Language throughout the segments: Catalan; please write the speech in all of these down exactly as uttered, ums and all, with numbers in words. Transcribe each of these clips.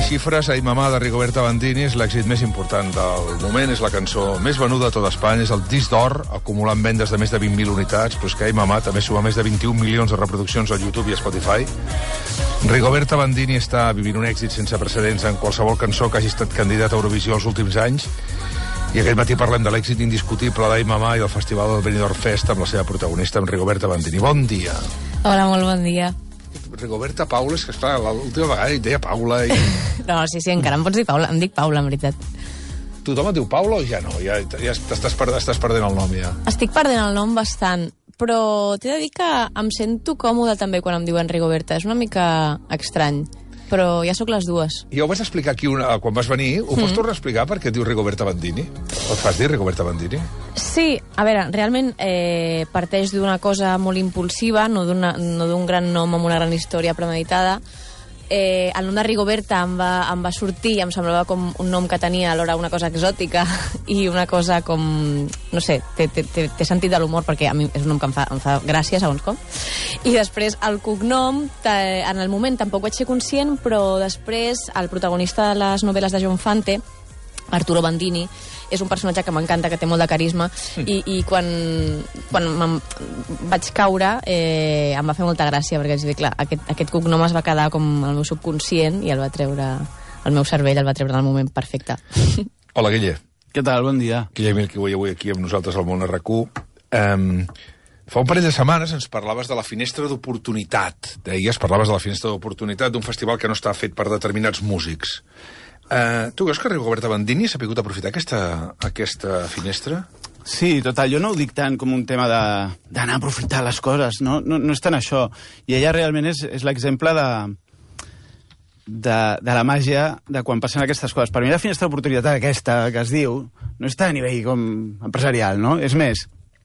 xifres, Ai Mamà, de Rigoberta Bandini, és l'èxit més important del moment, és la cançó més venuda a tot Espanya, és el disc d'or, acumulant vendes de més de vint mil unitats, però és que Ai Mamà també suma més de vint-i-un milions de reproduccions a YouTube i a Spotify. Rigoberta Bandini està vivint un èxit sense precedents en qualsevol cançó que hagi estat candidat a Eurovisió els últims anys, i aquest matí parlem de l'èxit indiscutible d'Ai Mamà i del Festival del Benidorm Fest amb la seva protagonista, amb Rigoberta Bandini. Bon dia. Hola, molt bon dia. Rigoberta Paula, és que esclar, l'última vegada et deia Paula i... No, sí, sí, encara em pots dir Paula, em dic Paula, en veritat. Tothom et diu Paula o ja no? Ja, ja estàs, per, estàs perdent el nom, ja. Estic perdent el nom bastant, però t'he de dir que em sento còmode també quan em diuen Rigoberta. És una mica estrany, però ja sóc les dues. Ja ho vas explicar aquí una, quan vas venir. Ho pots mm. tornar a explicar per què et diu Rigoberta Bandini? O et fas dir Rigoberta Bandini? Sí, a veure, realment eh, parteix d'una cosa molt impulsiva, no d'un no gran nom amb una gran història premeditada. Eh, el nom de Rigoberta em va, em va sortir i em semblava com un nom que tenia alhora una cosa exòtica i una cosa com... No sé, té, té, té sentit de l'humor perquè a mi és un nom que em fa, em fa gràcia, segons com. I després el cognom, en el moment tampoc vaig ser conscient, però després el protagonista de les novel·les de John Fante, Arturo Bandini, és un personatge que m'encanta, que té molt de carisma, mm. i, i quan, quan vaig caure eh, em va fer molta gràcia, perquè vaig dir, clar, aquest, aquest cognom es va quedar com el meu subconscient i el va treure, el meu cervell el va treure en el moment perfecte. Hola, Guille. Què tal? Bon dia. Guille Mil, que avui, avui aquí amb nosaltres al Món R Q. Um, fa un parell de setmanes ens parlaves de la finestra d'oportunitat. Deies, parlaves de la finestra d'oportunitat d'un festival que no està fet per determinats músics. Uh, tu creus que Rigoberta Bandini s'ha pogut aprofitar aquesta, aquesta finestra? Sí, total, jo no ho dic tant com un tema d'anar a aprofitar les coses, no, no, no és tant això. I ella realment és, és l'exemple de, de, de la màgia de quan passen aquestes coses. Per mi la finestra d'oportunitat aquesta que es diu no està a nivell com empresarial, no? És més,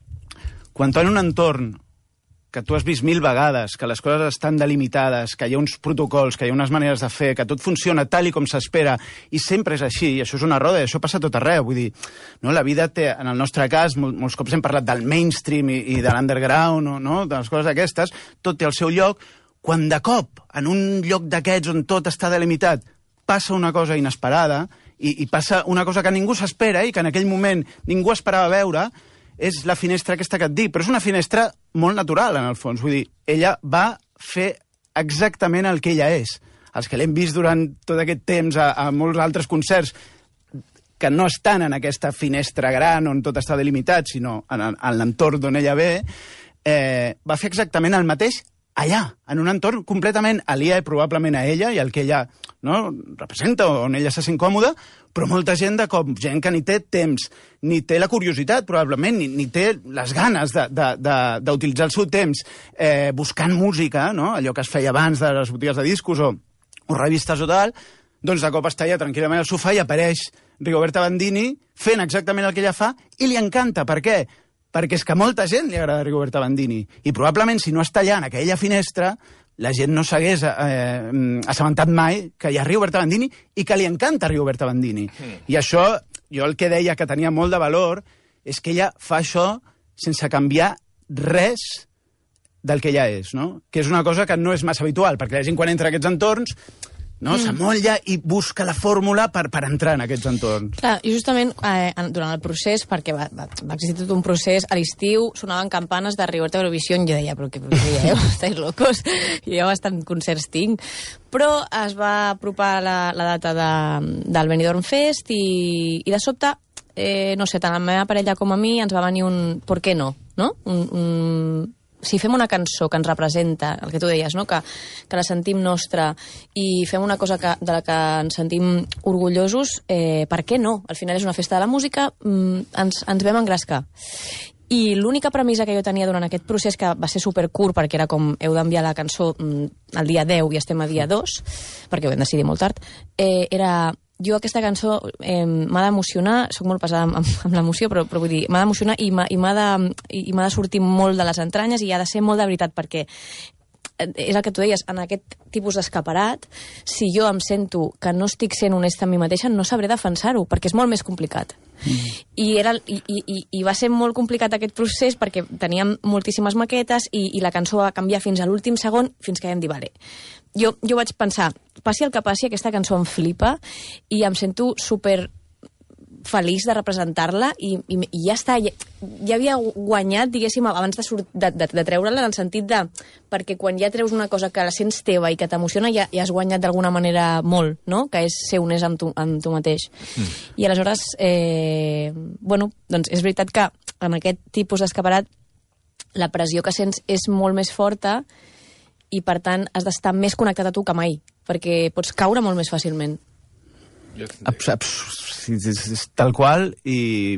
quan tu en un entorn que tu has vist mil vegades, que les coses estan delimitades, que hi ha uns protocols, que hi ha unes maneres de fer, que tot funciona tal i com s'espera, i sempre és així, i això és una roda, i això passa tot arreu, vull dir, no? La vida té, en el nostre cas, mol, molts cops hem parlat del mainstream i, i de l'underground, no? De les coses aquestes, tot té el seu lloc, quan de cop, en un lloc d'aquests on tot està delimitat, passa una cosa inesperada, i, i passa una cosa que ningú s'espera i que en aquell moment ningú esperava veure, és la finestra aquesta que et dic, però és una finestra molt natural, en el fons. Vull dir, ella va fer exactament el que ella és. Els que l'hem vist durant tot aquest temps a, a molts altres concerts que no estan en aquesta finestra gran on tot està delimitat, sinó en, en l'entorn d'on ella ve, eh, va fer exactament el mateix allà, en un entorn completament aliè probablement a ella i al que ella, no, representa, on ella se sent còmoda, però molta gent de com, gent que ni té temps, ni té la curiositat, probablement, ni, ni té les ganes d'utilitzar el seu temps eh, buscant música, no? Allò que es feia abans de les botigues de discos o, o revistes o tal, doncs de cop està allà tranquil·lament al sofà i apareix Rigoberta Bandini fent exactament el que ella fa i li encanta. Per què? Perquè és que a molta gent li agrada Rigoberta Bandini. I probablement, si no està allà en aquella finestra, la gent no s'hagués eh, assabentat mai que hi ha Rigoberta Bandini i que li encanta Rigoberta Bandini. Mm. I això, jo el que deia que tenia molt de valor, és que ella fa això sense canviar res del que ella és, no? Que és una cosa que no és massa habitual, perquè la gent quan entra a aquests entorns no? Mm. S'amolla i busca la fórmula per, per entrar en aquests entorns. Clar, i justament eh, durant el procés, perquè va, va, va existir tot un procés, a l'estiu sonaven campanes de Rigoberta Eurovisió, i jo deia, però què dieu? Estáis locos? I jo bastant concerts tinc. Però es va apropar la, la data de, del Benidorm Fest i, i de sobte, eh, no sé, tant la meva parella com a mi ens va venir un ¿por qué no? No? Un... un si fem una cançó que ens representa, el que tu deies, no? que, que la sentim nostra i fem una cosa que, de la que ens sentim orgullosos, eh, per què no? Al final és una festa de la música, mm, ens, ens vam engrescar. I l'única premissa que jo tenia durant aquest procés, que va ser supercurt, perquè era com heu d'enviar la cançó mm, el dia deu i estem a dia dos, perquè ho vam decidir molt tard, eh, era... Jo aquesta cançó eh, m'ha d'emocionar, soc molt pesada amb, amb l'emoció, però, però vull dir, m'ha d'emocionar i m'ha de, i m'ha de sortir molt de les entranyes i ha de ser molt de veritat, perquè és el que tu deies, en aquest tipus d'escaparat, si jo em sento que no estic sent honesta amb mi mateixa, no sabré defensar-ho, perquè és molt més complicat. Mm. I, era, i, i, I va ser molt complicat aquest procés perquè teníem moltíssimes maquetes i, i la cançó va canviar fins a l'últim segon, fins que vam dir, vale. Jo, jo vaig pensar, passi el que passi, aquesta cançó em flipa i em sento super feliç de representar-la i, i, i ja està, ja, ja havia guanyat, diguéssim, abans de, de, de, de treure-la, en el sentit de... Perquè quan ja treus una cosa que la sents teva i que t'emociona, ja, ja has guanyat d'alguna manera molt, no? Que és ser honest amb tu, amb tu mateix. Mm. I aleshores, eh, bueno, doncs és veritat que en aquest tipus d'escaparat la pressió que sents és molt més forta i, per tant, has d'estar més connectat a tu que mai, perquè pots caure molt més fàcilment. Abs, abs, tal qual, i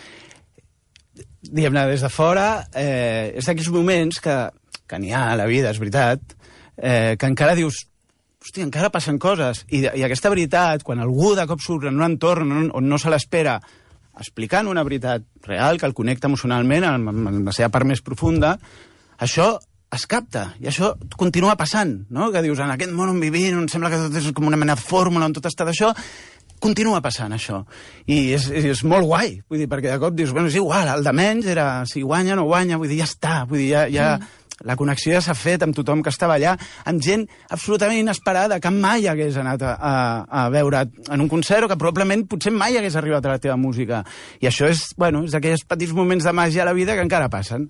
diguem-ne, des de fora, eh, és d'aquells moments que, que n'hi ha a la vida, és veritat, eh, que encara dius, hòstia, encara passen coses, i, i aquesta veritat, quan algú de cop surt en un entorn on, on no se l'espera, explicant una veritat real, que el connecta emocionalment amb, amb la seva part més profunda, això es capta, i això continua passant, no? Que dius, en aquest món on vivim, on sembla que tot és com una mena de fórmula, on tot està d'això, continua passant això. I és, és molt guai, vull dir, perquè de cop dius, bueno, és igual, el de menys era, si guanya o no guanya, vull dir, ja està, vull dir, ja, ja mm. la connexió ja s'ha fet amb tothom que estava allà, amb gent absolutament inesperada, que mai hagués anat a, a, a veure en un concert, o que probablement potser mai hagués arribat a la teva música. I això és, bueno, és d'aquells petits moments de màgia a la vida que encara passen.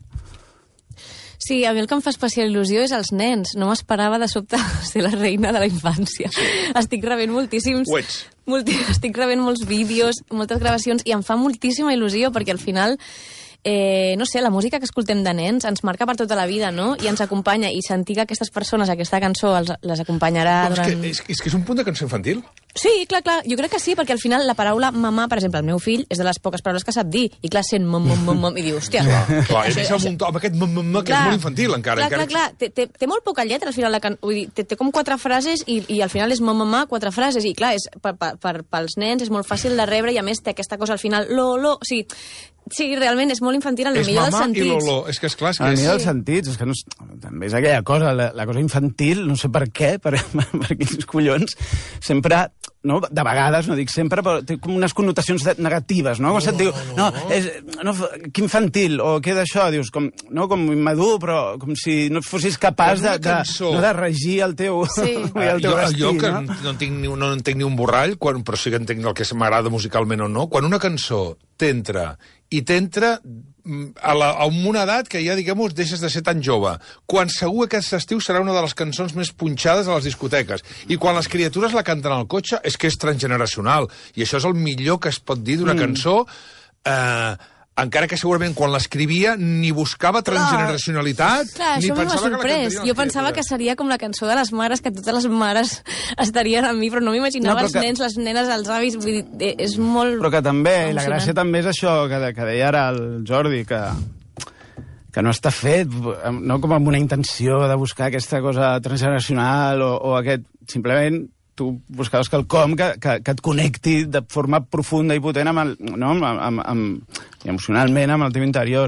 Sí, a mi el que em fa especial il·lusió és els nens. No m'esperava de sobte ser la reina de la infància. Estic rebent moltíssims... Ho ets. Multi, estic rebent molts vídeos, moltes gravacions, i em fa moltíssima il·lusió, perquè al final... Eh, no sé, la música que escoltem de nens ens marca per tota la vida, no? I ens acompanya, i sentir que aquestes persones, aquesta cançó, els, les acompanyarà no, durant... És que, és, és que és un punt de cançó infantil? Sí, clar, clar, jo crec que sí, perquè al final la paraula mamà, per exemple, el meu fill, és de les poques paraules que sap dir, i clar, sent mam, mam, mam, mam, i diu, hòstia... Clar, clar, i això, amb, amb aquest mam, mam, mam, que clar, és molt infantil, encara. Clar, encara... clar, clar, té, té, té molt poca lletra, al final, la can... Vull dir, té, té com quatre frases, i, i al final és mam, mamà, quatre frases, i clar, és, per, per, per, pels nens és molt fàcil de rebre, i a més té aquesta cosa al final, lo, lo, o sigui... Sí, realment és molt infantil en el millor dels sentits. És mamà i lolo, és que és clar... És que en el és... millor dels sentits, és que no és... també és aquella cosa, la, la cosa infantil, no sé per què, per, per quins collons, sempre, no, de vegades, no dic sempre, però té com unes connotacions negatives, no? Com no, se't diu, no, no, és, no, que infantil, o què d'això, dius, com, no, com immadur, però com si no fossis capaç de, de, no, de regir el teu, sí. el teu jo, destí, jo que no? no entenc ni, no entenc ni un borrall, quan, però sí que entenc el que m'agrada musicalment o no, quan una cançó t'entra i t'entra a, la, a una edat que ja, diguem-ho, deixes de ser tan jove. Quan segur que aquest estiu serà una de les cançons més punxades a les discoteques. I quan les criatures la canten al cotxe és que és transgeneracional. I això és el millor que es pot dir d'una mm. cançó... Eh, encara que segurament quan l'escrivia ni buscava transgeneracionalitat, clar, ni pensava que la cantaria. Jo pensava que seria com la cançó de les mares, que totes les mares estarien amb mi, però no m'imaginava no, els que... nens, les nenes, els avis, vull dir, és molt... Però que també, emocionant. La gràcia també és això que, que deia ara el Jordi, que, que no està fet, no com amb una intenció de buscar aquesta cosa transgeneracional o, o aquest, simplement... tu buscaves quelcom que, que, que et connecti de forma profunda i potent amb el, no? amb, amb, amb, emocionalment amb el teu interior.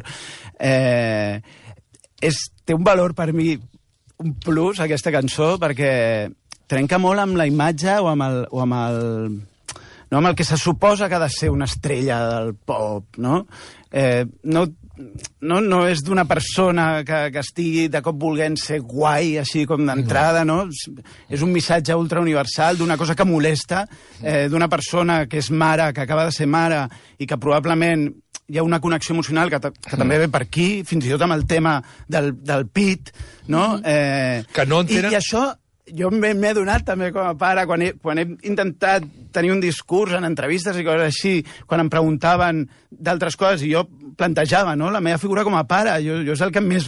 Eh, és, té un valor per mi, un plus, aquesta cançó, perquè trenca molt amb la imatge o amb el, o amb el, no? amb el que se suposa que ha de ser una estrella del pop, no? Eh, no no, no és d'una persona que, que estigui de cop volent ser guai, així com d'entrada, no? És un missatge ultrauniversal d'una cosa que molesta, eh, d'una persona que és mare, que acaba de ser mare, i que probablement hi ha una connexió emocional que, que també ve per aquí, fins i tot amb el tema del, del pit, no? Eh, que no entenen... I, i això... Jo m'he adonat també com a pare, quan he, quan he intentat tenir un discurs en entrevistes i coses així, quan em preguntaven d'altres coses, i jo plantejava, no?, la meva figura com a pare. Jo, jo és el que més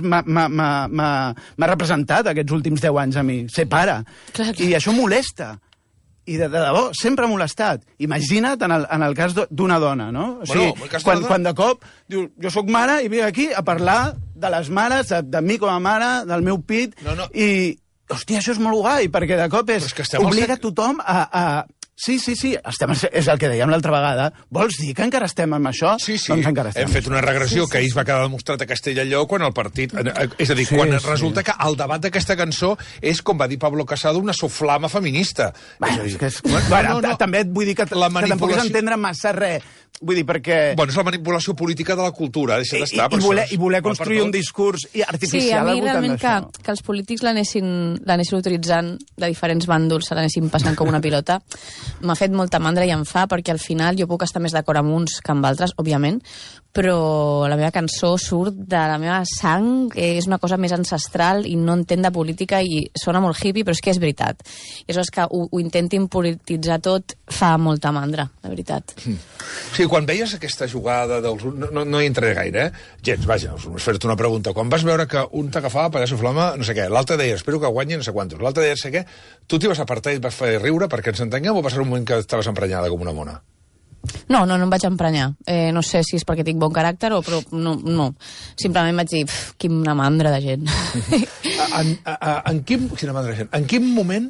m'ha representat aquests últims deu anys a mi, ser pare. Clar. I això molesta. I de, de debò, sempre ha molestat. Imagina't en el, en el cas d'una dona, no? O sigui, bueno, quan, dona... quan de cop dius, jo sóc mare i vinc aquí a parlar de les mares, de, de mi com a mare, del meu pit, no, no. i... Hòstia, això és molt guai, perquè de cop és... és obliga al... tothom a... a... Sí, sí, sí, estem, és el que dèiem l'altra vegada. Vols dir que encara estem amb això? Sí, sí, doncs encara estem. Hem fet una regressió sí, sí. que ahir es va quedar demostrat a Castellalló quan el partit... És a dir, sí, quan sí. resulta que el debat d'aquesta cançó és, com va dir Pablo Casado, una soflama feminista. Bueno, és que és... bueno, no, no. També et vull dir que, que manipulació... tampoc és entendre massa res. Vull dir, perquè... Bueno, és la manipulació política de la cultura, deixa d'estar. I, i, voler, I voler construir un discurs artificial sí, a mi al voltant realment que, d'això. que els polítics l'anessin utilitzant de diferents bàndols, se l'anessin passant com una pilota, m'ha fet molta mandra i em fa, perquè al final jo puc estar més d'acord amb uns que amb altres, òbviament, però la meva cançó surt de la meva sang, és una cosa més ancestral i no entén de política i sona molt hippie, però és que és veritat. I això és que ho, ho intentin polititzar tot fa molta mandra, de veritat. Mm. Sí, quan veies aquesta jugada dels... No, no, no hi entraré gaire, eh? Gens, vaja, us fer-te una pregunta. Quan vas veure que un t'agafava Pallasso Flama, no sé què, l'altre deia, espero que guanyi no sé quantos, l'altre deia, no sé què, tu t'hi vas apartar i et vas fer riure perquè ens entenguem o va ser un moment que estaves emprenyada com una mona? No, no, no em vaig emprenyar. Eh, no sé si és perquè tinc bon caràcter o... Però no, no. Simplement vaig dir, quina mandra de gent. en, en, en, quin, quina mandra de gent. En quin moment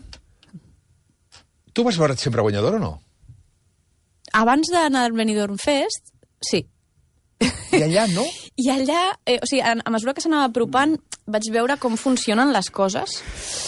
tu vas veure't sempre guanyador o no? Abans d'anar al Benidorm Fest, sí. I allà no? I allà, eh, o sigui, a, a mesura que s'anava apropant, vaig veure com funcionen les coses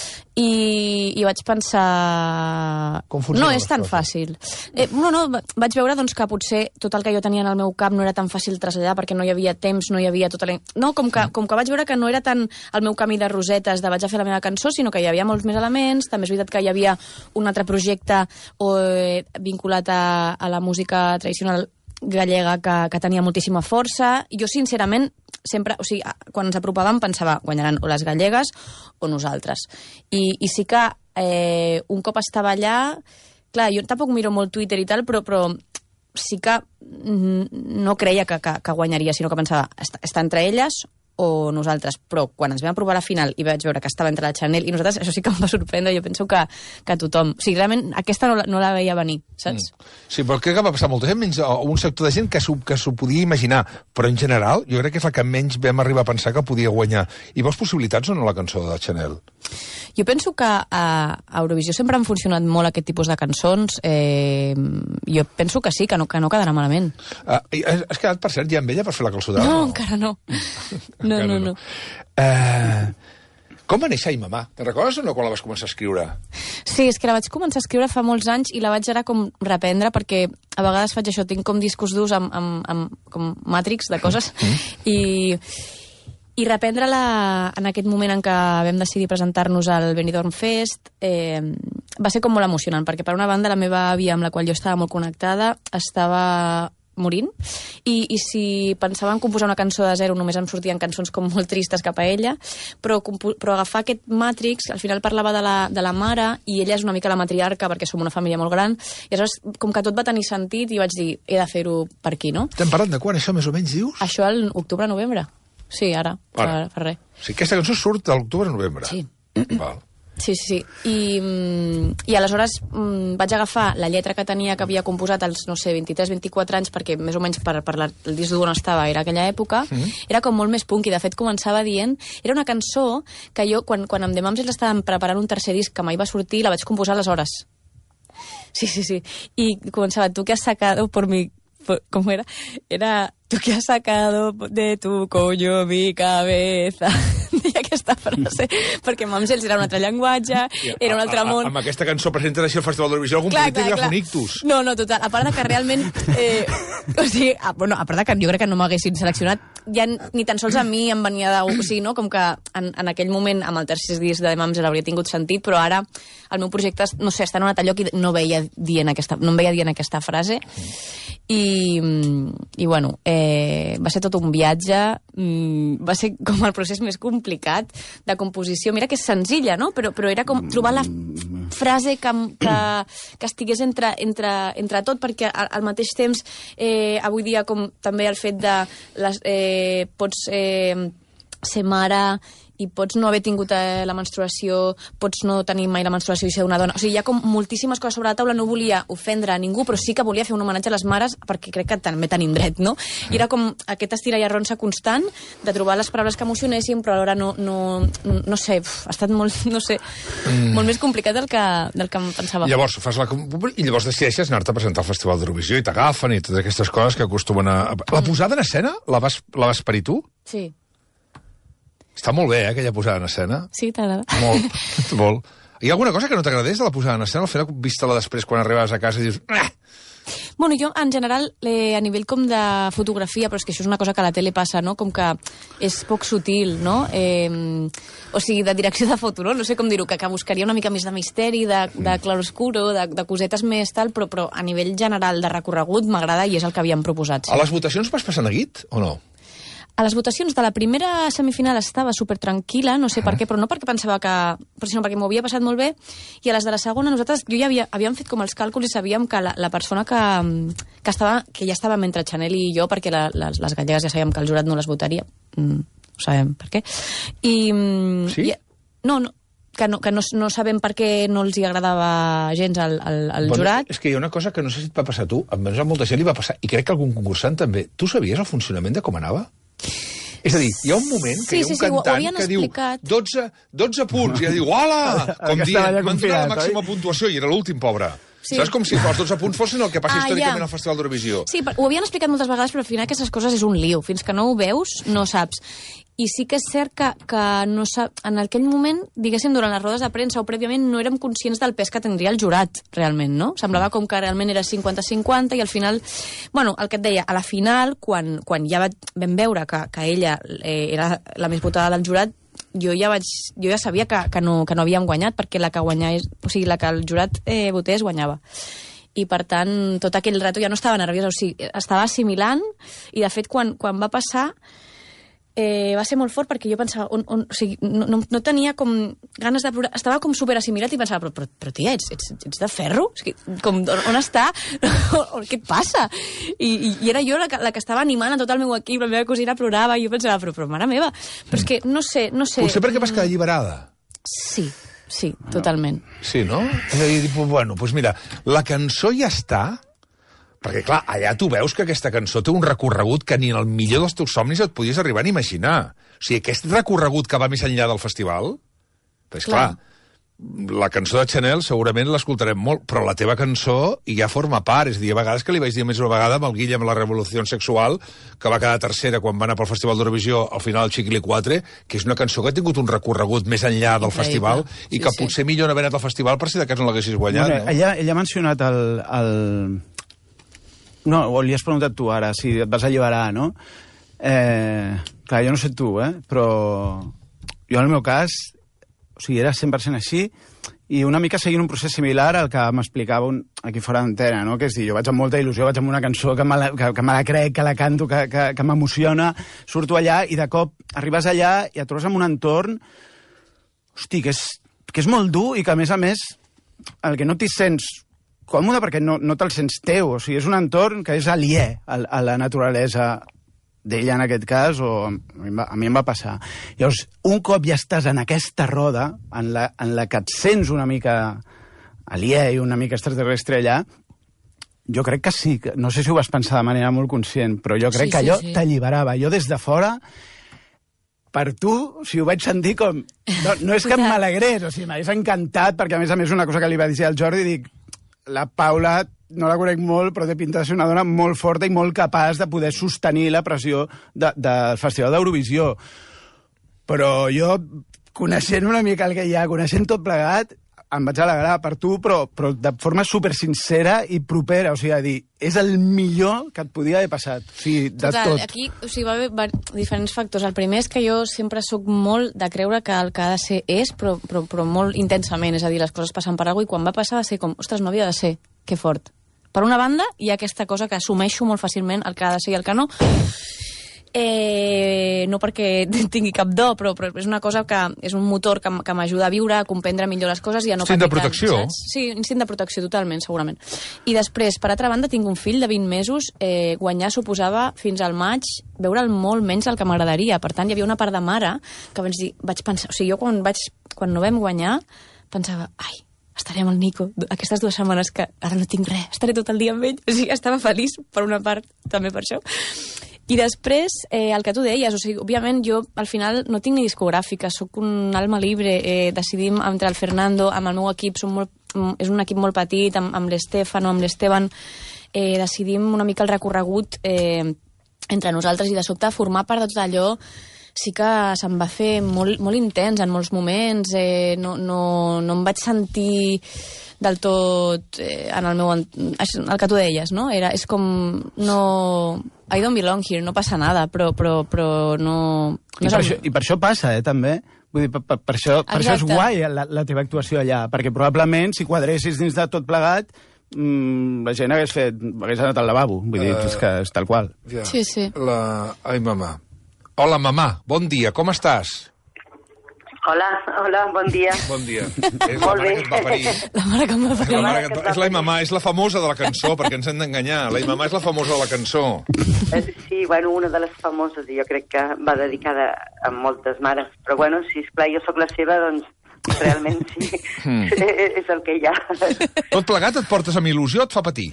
i, i vaig pensar... No és tan fàcil. Eh, no, no, vaig veure doncs, que potser tot el que jo tenia en el meu cap no era tan fàcil traslladar perquè no hi havia temps, no hi havia tota la... No, com que, com que vaig veure que no era tant el meu camí de rosetes de vaig a fer la meva cançó, sinó que hi havia molts més elements. També és veritat que hi havia un altre projecte eh, vinculat a, a la música tradicional gallega que, que tenia moltíssima força. I jo, sincerament, sempre, o sigui, quan ens apropàvem pensava, guanyaran o les gallegues o nosaltres. I, i sí que eh, un cop estava allà, clar, jo tampoc miro molt Twitter i tal, però, però sí que no creia que, que, que guanyaria, sinó que pensava, està, està entre elles o nosaltres, però quan ens vam aprovar la final i vaig veure que estava entre la Chanel i nosaltres, això sí que em va sorprendre, jo penso que, que tothom... O sigui, realment, aquesta no la, no la veia venir, saps? Mm. Sí, però crec que va passar molta gent, menys un sector de gent que s'ho podia imaginar, però en general jo crec que és la que menys vam arribar a pensar que podia guanyar. I veus possibilitats o no la cançó de la Chanel? Jo penso que a Eurovisió sempre han funcionat molt aquest tipus de cançons. Eh, jo penso que sí, que no, que no quedarà malament. Uh, has quedat, per cert, ja amb ella per fer la calçotada? No, no, encara no. No, no, no. Uh, com va néixer Ai Mamà? Te'n recordes o no quan la vas començar a escriure? Sí, és que la vaig començar a escriure fa molts anys i la vaig ara com reprendre perquè a vegades faig això, tinc com discos durs amb, amb, amb com Matrix de coses i... I reprendre-la en aquest moment en què vam decidir presentar-nos al Benidorm Fest eh, va ser com molt emocionant, perquè per una banda la meva àvia, amb la qual jo estava molt connectada, estava morint, i, i si pensava en composar una cançó de zero només em sortien cançons com molt tristes cap a ella, però, però agafar aquest Matrix, al final parlava de la, de la mare, i ella és una mica la matriarca perquè som una família molt gran, i aleshores com que tot va tenir sentit i vaig dir, he de fer-ho per aquí, no? T'hem parlat de quan, això més o menys dius? Això al octubre-novembre. Sí, ara, ara. Fa, fa res. Sí, aquesta cançó surt de l'octubre-novembre. Sí. Val. Sí, sí, sí. I, i aleshores mm, vaig agafar la lletra que tenia, que havia composat als, no sé, vint-i-tres vint-i-quatre anys, perquè més o menys per, per la, el disc d'on estava era aquella època, mm-hmm. Era com molt més punk, i de fet començava dient... Era una cançó que jo, quan, quan amb The Mamsels estàvem preparant un tercer disc que mai va sortir, la vaig composar aleshores. Sí, sí, sí. I començava, tu que has sacado por mi... Por, ¿cómo era? Era... Tu que has sacado de tu coño mi cabeza. Deia aquesta frase, perquè Mamsels era un altre llenguatge, era un altre món... A, a, amb aquesta cançó presentes així al Festival d'Eurovisió algun clar, polític clar, agafa un ictus. No, no, total. A part de que realment... Eh, o sigui, a, bueno, a part de que jo crec que no m'haguessin seleccionat, ja ni tan sols a mi em venia de... O sigui, no? Com que en, en aquell moment, amb el tercer disc de Mamsels hauria tingut sentit, però ara el meu projecte, no sé, està en un altre lloc i no veia dient aquesta, no em veia dient aquesta frase. I, i bueno, eh, va ser tot un viatge, va ser com el procés més complicat de composició. Mira que és senzilla, no? Però, però era com trobar la frase que, que, que estigués entre, entre, entre tot, perquè al, al mateix temps, eh, avui dia, com també el fet de les, eh, pots eh, ser mare i pots no haver tingut eh, la menstruació, pots no tenir mai la menstruació i ser una dona. O sigui, hi ha com moltíssimes coses sobre la taula. No volia ofendre a ningú, però sí que volia fer un homenatge a les mares, perquè crec que també tenim dret, no? I era com aquest estira i arronsa constant de trobar les paraules que emocionessin, però alhora no, no, no sé, uf, ha estat molt, no sé, mm. molt més complicat del que, del que em pensava. Llavors, fas la... I llavors decideixes anar-te a presentar al Festival d'Eurovisió i t'agafen i totes aquestes coses que acostumen a... La posada en escena, la vas, la vas parir tu? Sí. Està molt bé, eh, aquella posada en escena. Sí, t'agrada? Molt, molt. Hi ha alguna cosa que no t'agradés de la posada en escena? Al final, vista-la després, quan arribaves a casa i dius... Eh! Bueno, jo, en general, eh, a nivell com de fotografia, però és que això és una cosa que a la tele passa, no? Com que és poc sutil, no? Eh, o sigui, de direcció de foto, no? No sé com dir-ho, que, que buscaria una mica més de misteri, de, de claroscuro, de, de cosetes més tal, però, però a nivell general de recorregut m'agrada i és el que havíem proposat. Sí. A les votacions vas passar neguit o no? A les votacions de la primera semifinal estava super tranquil·la, no sé per què, però no perquè pensava que... sinó perquè m'ho havia passat molt bé, i a les de la segona nosaltres, jo ja havia, havíem fet com els càlculs i sabíem que la, la persona que, que, estava, que ja estava entre Chanel i jo, perquè la, les, les gallegues ja sabíem que el jurat no les votaria, mm, ho sabem per què. I, sí? I, no, no, que, no, que no, no sabem per què no els hi agradava gens al, al, al bueno, jurat. És que hi ha una cosa que no sé si et va passar a tu, a molta gent li va passar, i crec que algun concursant també. Tu sabies el funcionament de com anava? És a dir, hi ha un moment que sí, hi ha un sí, sí, cantant que explicat. diu dotze, dotze punts, i ja diu, hola! Com dient, m'han donat la màxima puntuació, i era l'últim, pobre. Sí. Saps com si els dotze punts fossin el que passa ah, històricament ja. al Festival d'Eurovisió. Sí, ho havien explicat moltes vegades, però al final aquestes coses és un liu. Fins que no ho veus, no saps. I sí que és cert que, que no sap, en aquell moment, diguéssim, durant les rodes de premsa o prèviament, no érem conscients del pes que tindria el jurat, realment, no? Semblava com que realment era cinquanta cinquanta i al final... Bueno, el que et deia, a la final, quan, quan ja vam veure que, que ella eh, era la més votada del jurat, jo ja vaig, jo ja sabia que, que, no, que no havíem guanyat, perquè la que guanyés, o sigui, la que el jurat eh, votés guanyava. I, per tant, tot aquell rato ja no estava nerviosa, o sigui, estava assimilant, i, de fet, quan, quan va passar, eh, va ser molt fort, perquè jo pensava, on, on, o sigui, no, no, no tenia com ganes de plorar, estava com super assimilat i pensava, però, però, però tia, ets, ets, ets de ferro? O sigui, com, on, on està? Què et passa? I, i, i era jo la que, la que estava animant a tot el meu equip, la meva cosina plorava, i jo pensava, però, però mare meva, però és que, no sé, no sé... Potser perquè vas quedar alliberada. Sí, sí, totalment. Sí, no? És a dir, bueno, doncs mira, la cançó ja està, perquè, clar, allà tu veus que aquesta cançó té un recorregut que ni en el millor dels teus somnis et podies arribar a imaginar. O sigui, aquest recorregut que va més enllà del festival, doncs clar, clar la cançó de Chanel segurament l'escoltarem molt, però la teva cançó ja forma part. És a dir, a vegades que li vaig dir més una vegada amb el Guillem la Revolució Sexual, que va quedar tercera quan va anar pel Festival d'Eurovisió al final del Chiquili quatre, que és una cançó que ha tingut un recorregut més enllà del Increïble. festival i sí, que sí. potser millor no haver anat al festival per si de cas no l'haguessis guanyat. Bueno, no? ella, ella ha mencionat el... el... No, o li has preguntat tu ara, si et vas alliberar, no? Eh, clar, jo no sé tu, eh? Però jo en el meu cas, o sigui, era cent per cent així, i una mica seguint un procés similar al que m'explicava un, aquí fora d'antena, no? Que és dir, jo vaig amb molta il·lusió, vaig amb una cançó que me la, que, que me la crec, que la canto, que, que, que m'emociona, surto allà i de cop arribes allà i et trobes en un entorn, hosti, que és, que és molt dur i que a més a més el que no t'hi sents còmode perquè no, no te'l sents teu, o sigui, és un entorn que és aliè a, a la naturalesa d'ella en aquest cas, o a mi, va, a mi em va passar. Llavors, un cop ja estàs en aquesta roda, en la, en la que et sents una mica aliè i una mica extraterrestre allà, jo crec que sí, que, no sé si ho vas pensar de manera molt conscient, però jo crec sí, que allò sí, sí. t'alliberava. Jo des de fora, per tu, o sigui, ho vaig sentir com... No, no és que m'alegrés, o sigui, m'hagués encantat, perquè a més a més una cosa que li va dir al Jordi, dic, la Paula, no la conec molt, però té pinta de ser una dona molt forta i molt capaç de poder sostenir la pressió de, del Festival d'Eurovisió. Però jo, coneixent una mica el que hi ha, coneixent tot plegat, em vaig alegrar per tu, però, però de forma super sincera i propera, o sigui, a dir, és el millor que et podia haver passat, o sigui, de Total, tot. Aquí, o sigui, va haver va, diferents factors. El primer és que jo sempre sóc molt de creure que el que ha de ser és, però, però, però molt intensament, és a dir, les coses passen per alguna cosa, i quan va passar va ser com, ostres, no havia de ser, que fort. Per una banda, hi ha aquesta cosa que assumeixo molt fàcilment, el que ha de ser i el que no, Eh, no perquè tingui cap do, però, però és una cosa que és un motor que, que m'ajuda a viure, a comprendre millor les coses i a no instint de protecció. Tant, sí, instint de protecció, totalment, segurament. I després, per altra banda, tinc un fill de vint mesos, eh, guanyar suposava fins al maig veure'l molt menys del que m'agradaria. Per tant, hi havia una part de mare que vaig dir, vaig pensar, o sigui, jo quan, vaig, quan no vam guanyar pensava, ai, estaré amb el Nico aquestes dues setmanes que ara no tinc res, estaré tot el dia amb ell. O sigui, estava feliç per una part, també per això. I després, eh, el que tu deies, o sigui, òbviament jo al final no tinc ni discogràfica, sóc un alma libre, eh, decidim entre el Fernando, amb el meu equip, som molt, és un equip molt petit, amb, amb l'Estefano, amb l'Esteban, eh, decidim una mica el recorregut eh, entre nosaltres i de sobte formar part de tot allò sí que se'm va fer molt, molt intens en molts moments, eh, no, no, no em vaig sentir del tot eh, en el meu... El que tu deies, no? Era, és com... No... I don't belong here, no passa nada, però, però, però no... no I, per això, I per això passa, eh, també. Vull dir, per, per, per, això, per això és guai la, la teva actuació allà, perquè probablement, si quadressis dins de tot plegat, mmm, la gent hagués, fet, hagués anat al lavabo. Vull dir, uh, és que és tal qual. Ja. Sí, sí. La... Ai, mamà. Hola, mamà, bon dia, com estàs? Hola, hola, bon dia. Bon dia. És la mare que et va parir. La mare que em va parir. La mare que et va... És la mamà, és la famosa de la cançó, perquè ens hem d'enganyar. La mamà és la famosa de la cançó. Sí, bueno, una de les famoses, jo crec que va dedicada a moltes mares. Però bueno, si esclar, jo sóc la seva, doncs realment sí, mm. és el que hi ha. Tot plegat et portes amb il·lusió o et fa patir?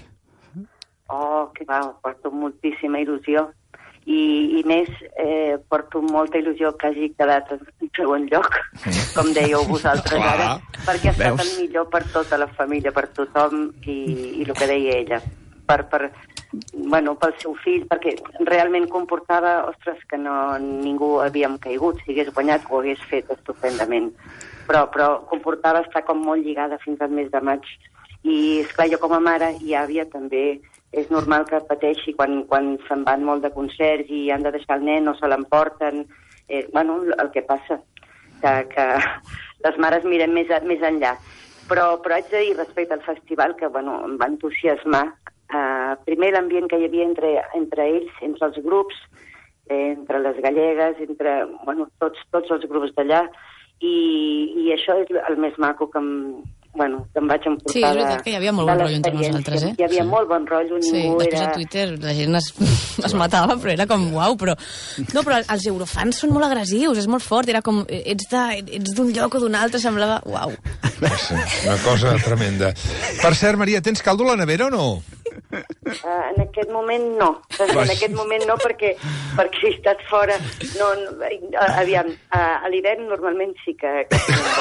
Oh, que va, porto moltíssima il·lusió. I, i més, eh, porto molta il·lusió que hagi quedat en segon lloc, com dèieu vosaltres ara, perquè ha estat el millor per tota la família, per tothom, i, i el que deia ella, per, per, bueno, pel seu fill, perquè realment comportava, ostres, que no, ningú havíem caigut, si hagués guanyat ho hagués fet estupendament, però, però comportava estar com molt lligada fins al mes de maig, i esclar, jo com a mare i àvia també és normal que pateixi quan, quan se'n van molt de concerts i han de deixar el nen o se l'emporten. Eh, bueno, el que passa, que, que les mares miren més, a, més enllà. Però, però haig de dir respecte al festival que bueno, em va entusiasmar. Uh, primer l'ambient que hi havia entre, entre ells, entre els grups, eh, entre les gallegues, entre bueno, tots, tots els grups d'allà, i, i això és el més maco que em, bueno, que em vaig emportar. Sí, és veritat que hi havia molt bon rotllo entre nosaltres, eh? Hi havia sí. molt bon rotllo, ningú sí, després era... a Twitter la gent es, es matava, però era com, uau, però... No, però els eurofans són molt agressius, és molt fort, era com, ets d'un lloc o d'un altre, semblava, uau. Sí, una cosa tremenda. Per cert, Maria, tens caldo a la nevera o no? Uh, en aquest moment no. En aquest moment no, perquè, perquè he estat fora. No, no, aviam, uh, a l'hivern normalment sí que... que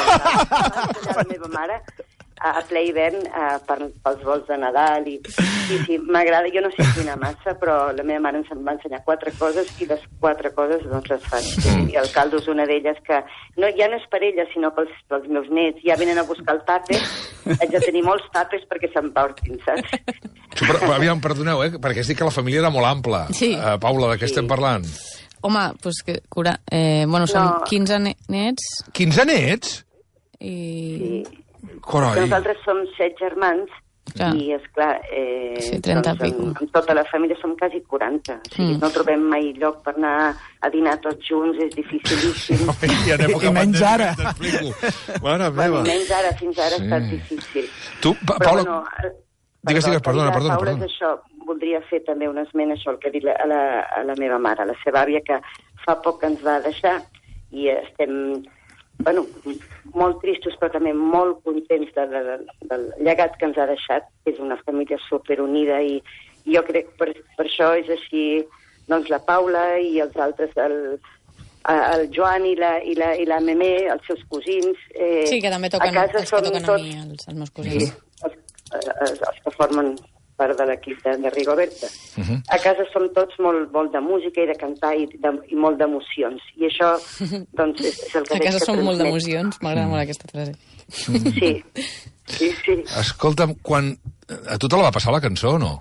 la meva mare a ple hivern uh, per, pels vols de Nadal i, i sí, m'agrada, jo no sé cuinar massa, però la meva mare ens va ensenyar quatre coses i les quatre coses doncs les faig. Mm. I el caldo és una d'elles que no, ja no és per ella, sinó pels, pels meus nets. Ja venen a buscar el tàper, haig de tenir molts tàpers perquè s'emportin, saps? Però, però, aviam, perdoneu, eh? Perquè has dit que la família era molt ampla. Sí. Uh, Paula, de què sí. estem parlant? Home, doncs que, cura, eh, bueno, són no. quinze nets. quinze nets? I... Sí. Carai. Nosaltres som set germans clar. I, esclar, eh, sí, trenta doncs, amb, amb tota la família som quasi quaranta. O sigui, mm. no trobem mai lloc per anar a dinar tots junts, és dificilíssim. No, i en època I menys ara. T'explico. Mare meva. Bueno, menys ara, fins ara sí. ha estat difícil. Tu, pa Però, Paula... Bueno, digues, digues, perdona, perdona. Paula, perdona. això, voldria fer també una esmena això, el que ha dit a la, a la meva mare, a la seva àvia, que fa poc que ens va deixar i estem... Bueno, molt tristos, però també molt contents de, de, de, del llegat que ens ha deixat. És una família superunida i, i jo crec que per, per això és així, doncs la Paula i els altres, el, el Joan i la, i, la, i la Memé, els seus cosins. Eh, sí, que també toquen, a casa els que toquen tots, a mi, els, els meus cosins. Sí, els, els, els que formen part de l'equip de, de Rigoberta. Uh -huh. A casa som tots molt, molt de música i de cantar i, de, i molt d'emocions. I això, doncs, és, és el que... A casa som molt d'emocions, m'agrada molt aquesta frase. Sí, sí, sí. Escolta'm, quan... a tu te la va passar la cançó o no?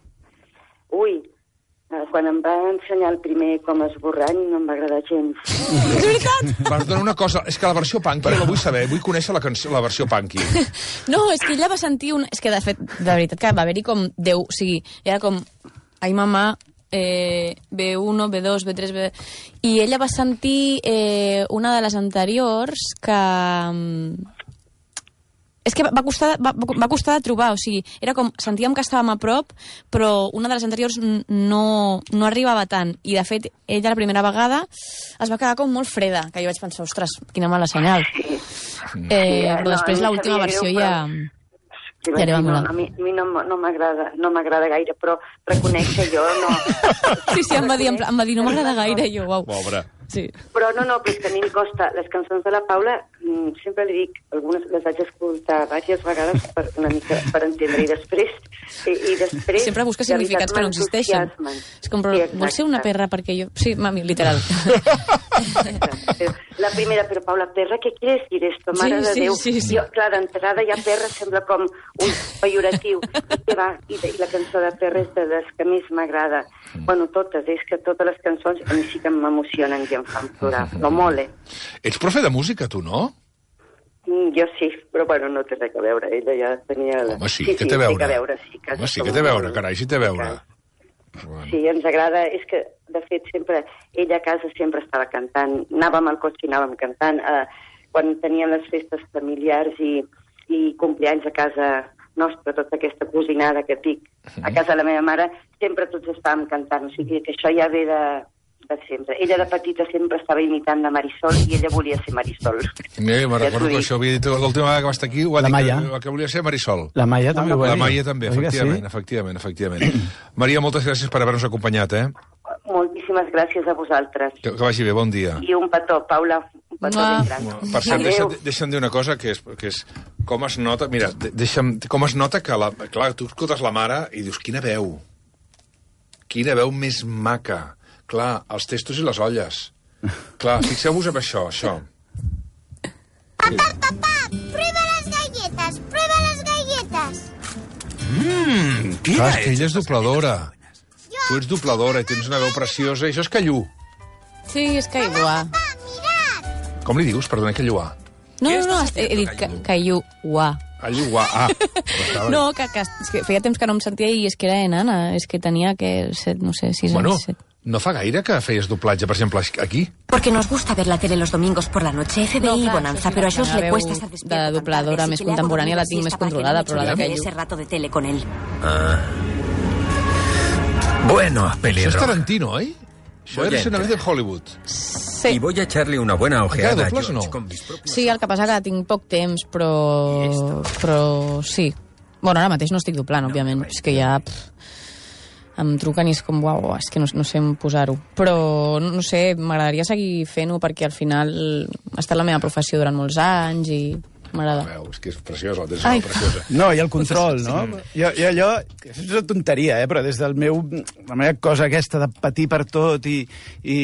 Ui, quan em va ensenyar el primer com esborrany no em va agradar gens. És veritat? Perdona una cosa, és que la versió punky jo la vull saber, vull conèixer la, cançó, la versió punky. No, és que ella va sentir un... És que, de fet, de veritat, que va haver-hi com deu... O sigui, era com... Ai, mamà, eh, B uno, B dos, B tres, B... I ella va sentir eh, una de les anteriors que... És que va costar, va, va costar de trobar, o sigui, era com, sentíem que estàvem a prop, però una de les anteriors no, no arribava tant. I, de fet, ella la primera vegada es va quedar com molt freda, que jo vaig pensar, ostres, quina mala senyal. Eh, però després no, l'última versió greu, ja... Ja li va molar. No, a mi, a mi no, no m'agrada no m'agrada gaire, però reconec que jo no... Sí, sí, em va dir, em va dir no m'agrada gaire, i jo, uau. Pobre. Sí. Però no, no, però és que a mi em costa. Les cançons de la Paula, sempre li dic, algunes les vaig escoltar diverses vegades per, una mica, per entendre, i després... I, i després sempre busca significats que no existeixen. És com, però, sí, vols ser una perra perquè jo... Sí, mami, literal. La primera, però Paula, perra, què quiere decir esto? Mare Sí, de sí, Déu. sí, sí. Jo, clar, d'entrada ja perra sembla com un pejoratiu. I què va? I, I la cançó de perra és de les que més m'agrada. Bueno, totes, és que totes les cançons a mi sí que m'emocionen i em fan plorar. Lo mole. Ets profe de música, tu, no? Mm, jo sí, però bueno, no té res a veure. Ella ja tenia... Home, sí, sí, què sí, té a veure? Sí, que veure, sí. Que Home, sí, què té a veure, carai, sí té a veure. Bueno. Sí, ens agrada. És que, de fet, sempre... Ella a casa sempre estava cantant. Anàvem al cotxe i anàvem cantant. Eh, quan teníem les festes familiars i, i compleanys a casa nostra, tota aquesta cosinada que dic, a casa de la meva mare, sempre tots estàvem cantant. O sigui que això ja ve de... de sempre. Ella de petita sempre estava imitant de Marisol i ella volia ser Marisol. Mira, me'n recordo que això ho havia dit l'última vegada que va estar aquí, ho va La dir Maia. que, que volia ser Marisol. La Maia també ho va La dir. Maia també, Oi que efectivament, sí? efectivament, efectivament. Maria, moltes gràcies per haver-nos acompanyat, eh? Moltíssimes gràcies a vosaltres. Que, que vagi bé, bon dia. I un petó, Paula, un petó Mua. ben gran. Per cert, Adéu. deixa'm, deixa'm dir una cosa, que és, que és com es nota... Mira, de- deixa'm, com es nota que, la, clar, tu escoltes la mare i dius, quina veu, quina veu més maca. Clar, els testos i les olles. Clar, fixeu-vos en això, això. Papá, papá, prueba las galletas, prueba las galletes. Mmm, Clar, és que ella és dobladora. Tu ets dobladora i tens una veu preciosa. I això és Callú. Sí, és Caiuà. Com li dius? Perdona, Callúà. No, no, no, he dit ca- Caiuà. Callúà, ah. Estava- No, que, que, és que feia temps que no em sentia i és que era enana, és que tenia que set, no sé, sis Bueno, anys. Set. no fa gaire que feies doblatge, per exemple, aquí. Porque nos gusta ver la tele los domingos por la noche, F B I No, y clar, Bonanza, això sí, pero a la això meva le veu cuesta estar despierto de tan dobladora tarde, més así que le hago contemporània la dormir tinc més siesta para que controlada, no me però la de eche Caillou. ese rato de tele con él. Ah. Bueno, Això és pelirroja. Tarantino, oi? Això Voy a era una vez en entrar. Hollywood. Sí. Y voy a echarle una buena ojeada a dobles o George no? con mis propios... Sí, el que passa que tinc poc temps, però... però sí. Bueno, ara mateix no estic doblant, òbviament. És que ja... Pff, em truquen i és com, uau, és que no, no sé on posar-ho. Però, no, no sé, m'agradaria seguir fent-ho perquè al final ha estat la meva professió durant molts anys i m'agrada. Veus, que és preciosa, la tens Ai. molt preciosa. No, i el control, no? Jo, jo allò, és una tonteria, eh? Però des del meu... La meva cosa aquesta de patir per tot i... i,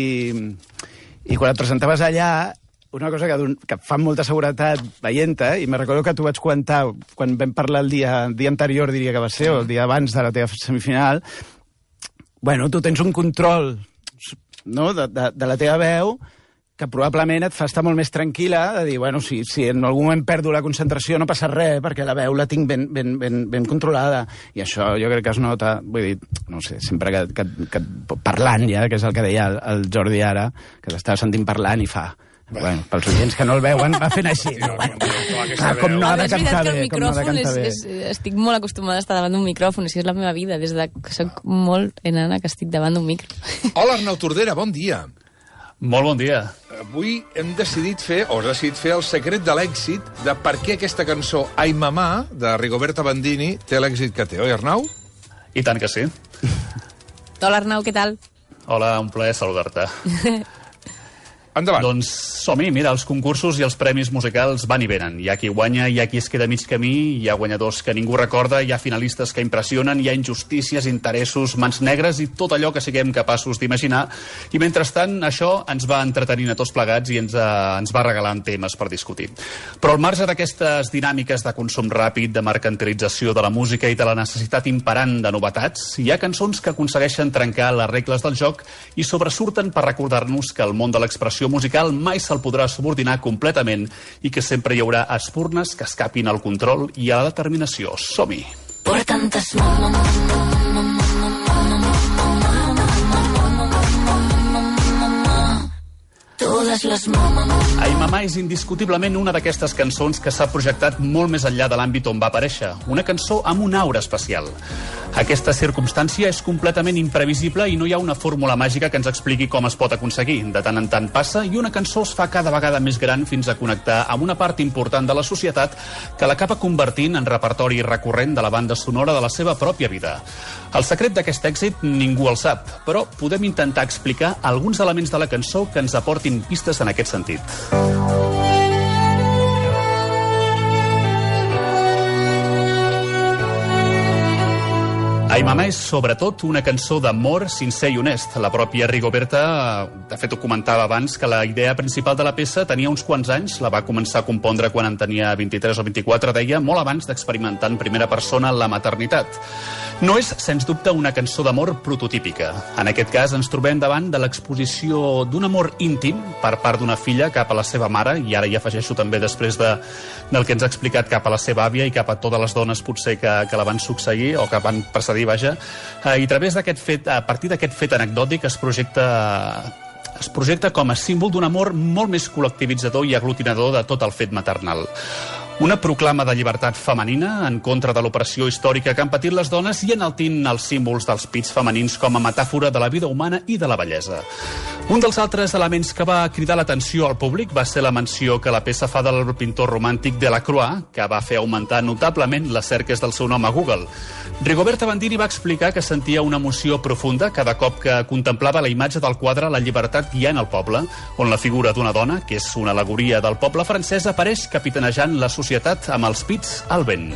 i quan et presentaves allà, una cosa que, don- que fa molta seguretat veient-te, i me recordo que t'ho vaig comentar quan vam parlar el dia, el dia anterior, diria que va ser, o el dia abans de la teva semifinal, bueno, tu tens un control, no?, de, de, de la teva veu que probablement et fa estar molt més tranquil·la de dir, bueno, si, si en algun moment perdo la concentració no passa res, perquè la veu la tinc ben, ben, ben, ben controlada. I això jo crec que es nota, vull dir, no sé, sempre que, que, que parlant ja, que és el que deia el, el Jordi ara, que t'estava sentint parlant i fa... Bueno, pels oients que no el veuen, va fent així. No, bueno, clar, com no ha de és veritat cantar que el bé, com no ha de micròfon cantar bé. és, és, estic molt acostumada a estar davant d'un micròfon, és que és la meva vida, des de que soc molt enana que estic davant d'un micro. Hola, Arnau Tordera, bon dia. Molt bon dia. Avui hem decidit fer, o has decidit fer, el secret de l'èxit de per què aquesta cançó Ai Mamà, de Rigoberta Bandini, té l'èxit que té, oi, Arnau? I tant que sí. Hola, Arnau, què tal? Hola, un plaer saludar-te. Endavant. Doncs som-hi, mira, els concursos i els premis musicals van i venen. Hi ha qui guanya, hi ha qui es queda a mig camí, hi ha guanyadors que ningú recorda, hi ha finalistes que impressionen, hi ha injustícies, interessos, mans negres i tot allò que siguem capaços d'imaginar. I mentrestant, això ens va entretenint a tots plegats i ens, eh, ens va regalant temes per discutir. Però al marge d'aquestes dinàmiques de consum ràpid, de mercantilització de la música i de la necessitat imperant de novetats, hi ha cançons que aconsegueixen trencar les regles del joc i sobresurten per recordar-nos que el món de l'expressió musical mai se'l podrà subordinar completament i que sempre hi haurà espurnes que escapin al control i a la determinació. Som-hi! Por tantas todas las Ai Mamà és indiscutiblement una d'aquestes cançons que s'ha projectat molt més enllà de l'àmbit on va aparèixer. Una cançó amb una aura especial. Aquesta circumstància és completament imprevisible i no hi ha una fórmula màgica que ens expliqui com es pot aconseguir. De tant en tant passa i una cançó es fa cada vegada més gran fins a connectar amb una part important de la societat que l'acaba convertint en repertori recurrent de la banda sonora de la seva pròpia vida. El secret d'aquest èxit ningú el sap, però podem intentar explicar alguns elements de la cançó que ens aportin pistes en aquest sentit. Ai Mama és sobretot una cançó d'amor sincer i honest. La pròpia Rigoberta, de fet ho comentava abans, que la idea principal de la peça tenia uns quants anys, la va començar a compondre quan en tenia vint-i-tres o vint-i-quatre, deia, molt abans d'experimentar en primera persona la maternitat. No és, sens dubte, una cançó d'amor prototípica. En aquest cas ens trobem davant de l'exposició d'un amor íntim per part d'una filla cap a la seva mare, i ara hi afegeixo també després de, del que ens ha explicat cap a la seva àvia i cap a totes les dones potser que, que la van succeir o que van precedir, vaja, eh, i a través d'aquest fet, a partir d'aquest fet anecdòtic es projecta es projecta com a símbol d'un amor molt més col·lectivitzador i aglutinador de tot el fet maternal. Una proclama de llibertat femenina en contra de l'opressió històrica que han patit les dones i enaltint els símbols dels pits femenins com a metàfora de la vida humana i de la bellesa. Un dels altres elements que va cridar l'atenció al públic va ser la menció que la peça fa del pintor romàntic Delacroix, que va fer augmentar notablement les cerques del seu nom a Google. Rigoberta Bandini va explicar que sentia una emoció profunda cada cop que contemplava la imatge del quadre La llibertat guiant el poble, on la figura d'una dona, que és una al·legoria del poble francès, apareix capitanejant la societat amb els pits al vent.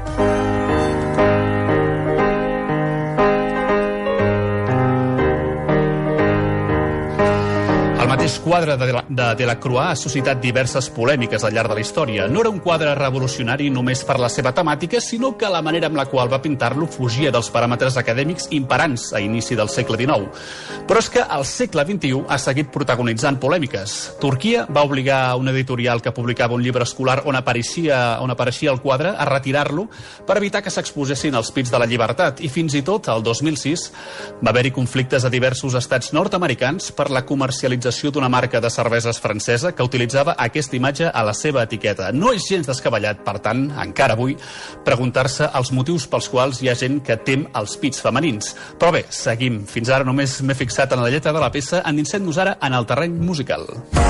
El mateix quadre de, de Delacroix ha suscitat diverses polèmiques al llarg de la història. No era un quadre revolucionari només per la seva temàtica, sinó que la manera amb la qual va pintar-lo fugia dels paràmetres acadèmics imperants a inici del segle dinou. Però és que el segle vint-i-u ha seguit protagonitzant polèmiques. Turquia va obligar a una editorial que publicava un llibre escolar on apareixia, on apareixia el quadre a retirar-lo per evitar que s'exposessin els pits de la llibertat, i fins i tot, el dos mil sis, va haver-hi conflictes a diversos estats nord-americans per la comercialització d'una marca de cerveses francesa que utilitzava aquesta imatge a la seva etiqueta. No és gens descabellat, per tant, encara avui, preguntar-se els motius pels quals hi ha gent que tem els pits femenins. Però bé, seguim. Fins ara només m'he fixat en la lletra de la peça, endinsem-nos ara en el terreny musical.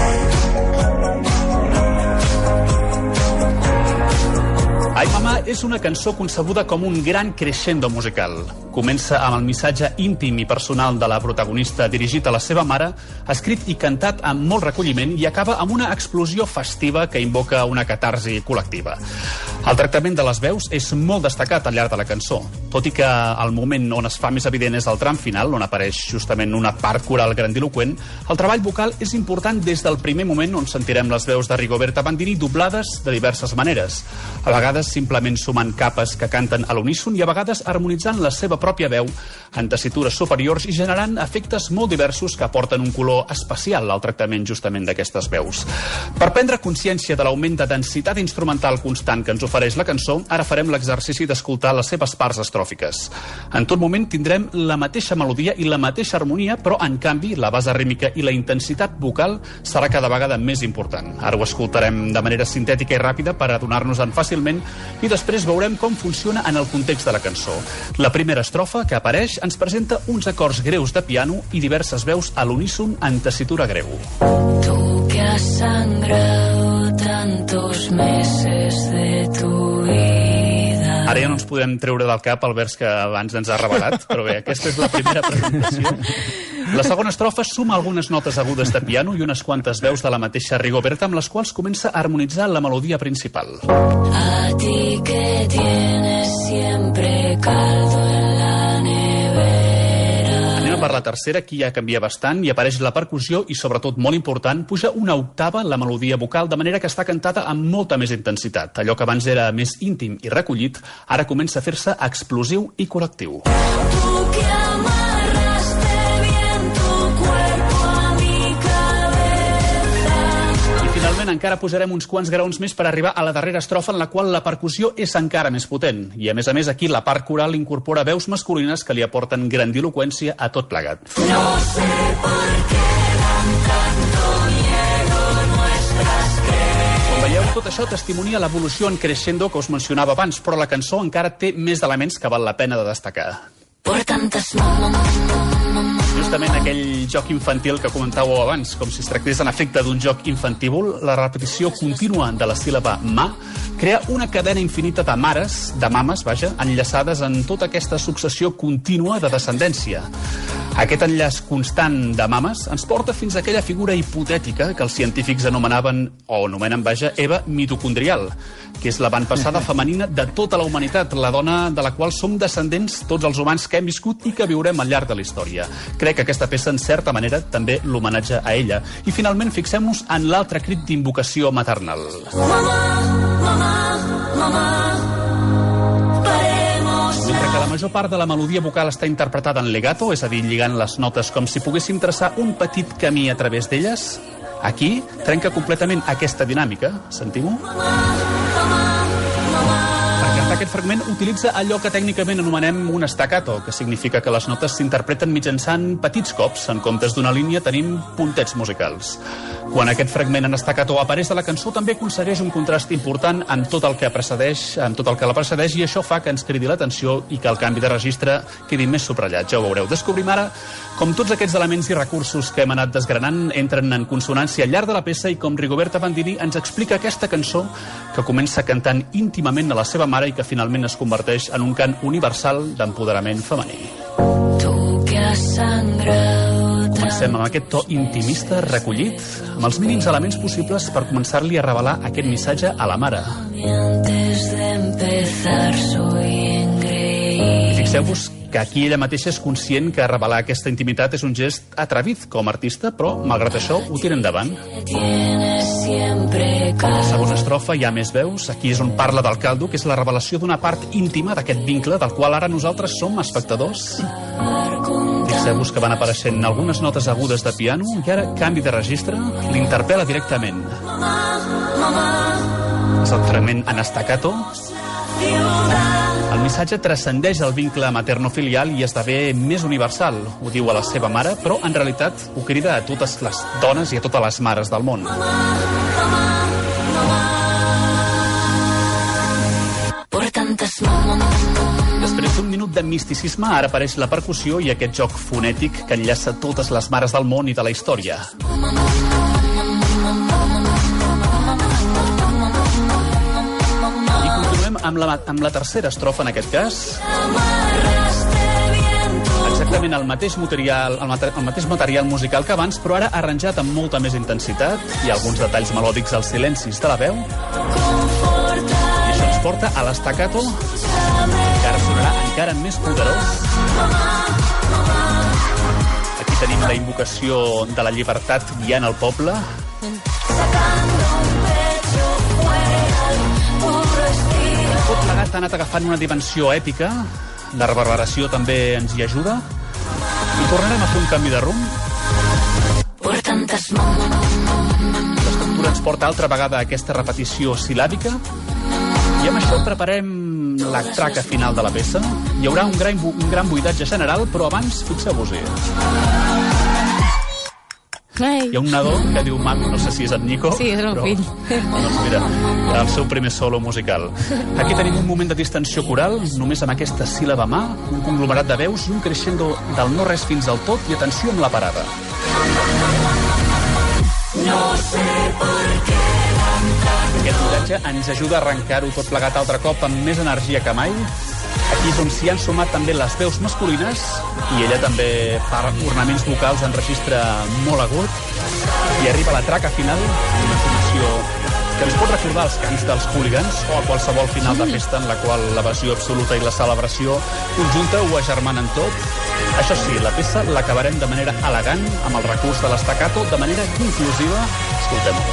Ai Mama és una cançó concebuda com un gran crescendo musical. Comença amb el missatge íntim i personal de la protagonista dirigit a la seva mare, escrit i cantat amb molt recolliment, i acaba amb una explosió festiva que invoca una catarsi col·lectiva. El tractament de les veus és molt destacat al llarg de la cançó, tot i que el moment on es fa més evident és el tram final, on apareix justament una part coral grandiloqüent. El treball vocal és important des del primer moment, on sentirem les veus de Rigoberta Bandini doblades de diverses maneres, a vegades simplement sumant capes que canten a l'uníson i a vegades harmonitzant la seva pròpia veu en tessitures superiors i generant efectes molt diversos que aporten un color especial al tractament justament d'aquestes veus. Per prendre consciència de l'augment de densitat instrumental constant que ens ofereix la cançó, ara farem l'exercici d'escoltar les seves parts estròfiques. En tot moment tindrem la mateixa melodia i la mateixa harmonia, però en canvi la base rítmica i la intensitat vocal serà cada vegada més important. Ara ho escoltarem de manera sintètica i ràpida per adonar-nos-en fàcilment i després veurem com funciona en el context de la cançó. La primera estrofa que apareix ens presenta uns acords greus de piano i diverses veus a l'uníson en tessitura greu. Tu que has sangrado tantos meses de tu vida. Ara ja no ens podem treure del cap el vers que abans ens ha revelat, però bé, aquesta és la primera presentació. La segona estrofa suma algunes notes agudes de piano i unes quantes veus de la mateixa Rigoberta amb les quals comença a harmonitzar la melodia principal. A ti que tienes siempre caldo en la nevera. Anem per la tercera, aquí ja canvia bastant i apareix la percussió i, sobretot, molt important, puja una octava la melodia vocal, de manera que està cantada amb molta més intensitat. Allò que abans era més íntim i recollit, ara comença a fer-se explosiu i col·lectiu. Tu que amarraste bien tu cuerpo a mi cabeza. I finalment encara posarem uns quants graons més per arribar a la darrera estrofa, en la qual la percussió és encara més potent. I a més a més aquí la part coral incorpora veus masculines que li aporten grandiloqüència a tot plegat. No sé por qué dan tanto miedo nuestras creencias. Com veieu, tot això testimonia l'evolució en crescendo que us mencionava abans, però la cançó encara té més elements que val la pena de destacar. Por tantas Justament aquell joc infantil que comentàveu abans, com si es tractés en efecte d'un joc infantívol, la repetició contínua de la síl·laba ma crea una cadena infinita de mares, de mames, vaja, enllaçades en tota aquesta successió contínua de descendència. Aquest enllaç constant de mames ens porta fins a aquella figura hipotètica que els científics anomenaven, o anomenen, vaja, Eva mitocondrial, que és l'avantpassada femenina de tota la humanitat, la dona de la qual som descendents tots els humans que hem viscut i que viurem al llarg de la història. Crec que aquesta peça, en certa manera, també l'homenatge a ella. I finalment fixem-nos en l'altre crit d'invocació maternal. Mamà, mamà, mamà. Mentre que la major part de la melodia vocal està interpretada en legato, és a dir, lligant les notes com si poguéssim traçar un petit camí a través d'elles, aquí trenca completament aquesta dinàmica. Sentim-ho? Per cantar aquest fragment utilitza allò que tècnicament anomenem un staccato, que significa que les notes s'interpreten mitjançant petits cops. En comptes d'una línia tenim puntets musicals. Quan aquest fragment en staccato apareix a la cançó, també aconsegueix un contrast important amb tot el que precedeix, amb tot el que la precedeix, i això fa que ens cridi l'atenció i que el canvi de registre quedi més subratllat. Ja ho veureu. Descobrim ara com tots aquests elements i recursos que hem anat desgranant entren en consonància al llarg de la peça i com Rigoberta Bandini ens explica aquesta cançó que comença cantant íntimament a la seva mare i que finalment es converteix en un cant universal d'empoderament femení. Comencem amb aquest to intimista recollit, amb els mínims elements possibles per començar-li a revelar aquest missatge a la mare. I fixeu-vos que aquí ella mateixa és conscient que revelar aquesta intimitat és un gest atrevit com a artista, però, malgrat això, ho tira endavant. A la segona estrofa hi ha més veus. Aquí és on parla del caldo, que és la revelació d'una part íntima d'aquest vincle, del qual ara nosaltres som espectadors. Fixeu-vos que van apareixent algunes notes agudes de piano i ara, canvi de registre, l'interpel·la directament. És el fragment en staccato. El missatge transcendeix el vincle materno-filial i esdevé més universal. Ho diu a la seva mare, però en realitat ho crida a totes les dones i a totes les mares del món. Després d'un minut de misticisme, ara apareix la percussió i aquest joc fonètic que enllaça totes les mares del món i de la història. Amb la, amb la tercera estrofa, en aquest cas, exactament el mateix material, el, mater, el mateix material musical que abans, però ara arranjat amb molta més intensitat i alguns detalls melòdics als silencis de la veu. I això ens porta a l'estaccato, que ara sonarà encara més poderós. Aquí tenim la invocació de la llibertat guiant el poble. Tot plegat ha anat agafant una dimensió èpica, la reverberació també ens hi ajuda, i tornarem a fer un canvi de rumb. L'estructura ens porta altra vegada a aquesta repetició silàbica, i amb això preparem la traca final de la peça. Hi haurà un gran, un gran buidatge general, però abans, fixeu-vos-hi. Hi ha un nadó que diu mami, no sé si és en Nico. Sí, és el meu fill. Doncs mira, el seu primer solo musical. Aquí tenim un moment de distensió coral, només amb aquesta síl·laba mà, un conglomerat de veus i un crescendo del no res fins al tot, i atenció amb la parada. No sé per què aquest buidatge ens ajuda a arrencar-ho tot plegat altre cop amb més energia que mai. Aquí és on s'hi han sumat també les veus masculines i ella també fa ornaments vocals en registre molt agut i arriba la traca final amb una solució que ens pot recordar els cants dels hooligans o a qualsevol final de festa en la qual l'evasió absoluta i la celebració conjunta ho agermanen tot. Això sí, la peça l'acabarem de manera elegant amb el recurs de l'estaccato, de manera conclusiva. Escoltem-ho.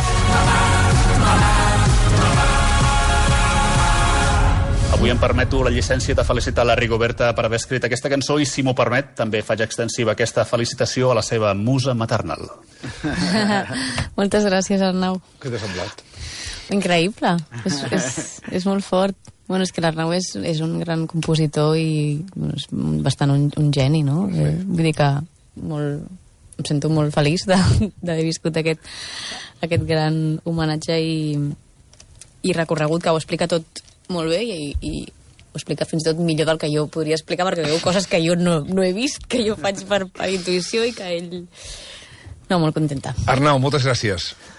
Avui em permeto la llicència de felicitar la Rigoberta per haver escrit aquesta cançó i, si m'ho permet, també faig extensiva aquesta felicitació a la seva musa maternal. Moltes gràcies, Arnau. Què t'ha semblat? Increïble. És, és, és molt fort. Bueno, és que l'Arnau és, és un gran compositor i bueno, és bastant un, un geni, no? Sí. Eh, vull dir que molt, em sento molt feliç d'haver viscut aquest, aquest gran homenatge i, i recorregut que ho explica tot molt bé i, i ho explica fins i tot millor del que jo podria explicar, perquè veu coses que jo no, no he vist, que jo faig per, per intuïció i que ell... No, molt contenta. Arnau, moltes gràcies.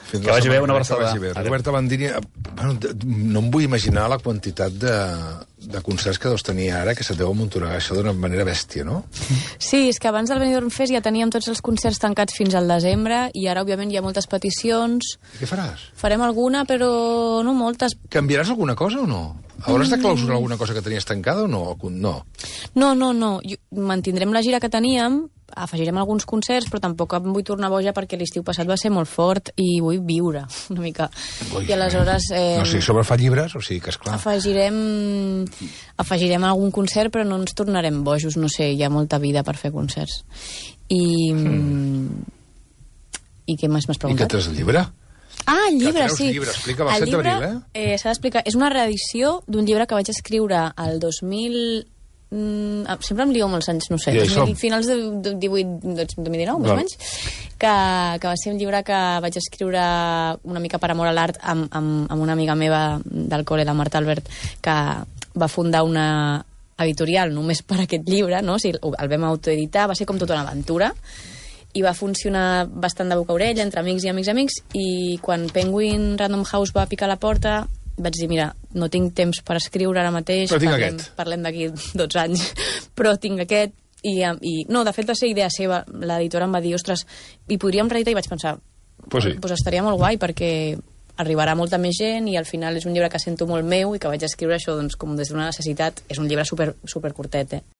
Fins Que la vagi bé, setmana una que ve, que abraçada. vagi bé. Adéu. Roberta Bandini, eh, bueno, de- no em vull imaginar la quantitat de, de concerts que deus tenir ara, que se deu amuntonegar això d'una manera bèstia, no? Sí, és que abans del Benidorm Fest ja teníem tots els concerts tancats fins al desembre i ara, òbviament, hi ha moltes peticions. I què faràs? Farem alguna, però no moltes. Canviaràs alguna cosa o no? Hauràs de clausurar alguna cosa que tenies tancada o no? No. No, no, no. Jo- Mantindrem la gira que teníem, afegirem alguns concerts, però tampoc em vull tornar boja perquè l'estiu passat va ser molt fort i vull viure una mica. Ui, I aleshores... Eh, No sé, sobre fa llibres, o sigui que, esclar... afegirem, afegirem algun concert, però no ens tornarem bojos, no sé, hi ha molta vida per fer concerts. I... Mm. I què més m'has I preguntat? què tens el llibre? Ah, el llibre, treus sí. llibre, explica, va, El set d'abril, eh? eh s'ha d'explicar. És una reedició d'un llibre que vaig escriure el dos mil... Mm, ah, sempre em lio amb els anys, no sé, I això? dos mil, finals de, de divuit, dos mil dinou, més o Val. menys, que, que va ser un llibre que vaig escriure una mica per amor a l'art amb, amb, amb una amiga meva del col·le, la Marta Albert, que va fundar una editorial només per aquest llibre, no? O sigui, el vam autoeditar, va ser com tota una aventura, i va funcionar bastant de boca a orella, entre amics i amics i amics, i quan Penguin Random House va picar a la porta, vaig dir, mira, no tinc temps per escriure ara mateix, Però tinc parlem, aquest. parlem d'aquí dotze anys, però tinc aquest, i, i no, de fet va ser idea seva, l'editora em va dir, ostres, i podríem reeditar, i vaig pensar, Pues sí. pues estaria molt guai, perquè arribarà molta més gent, i al final és un llibre que sento molt meu, i que vaig escriure això doncs, com des d'una necessitat, és un llibre super, super curtet, eh?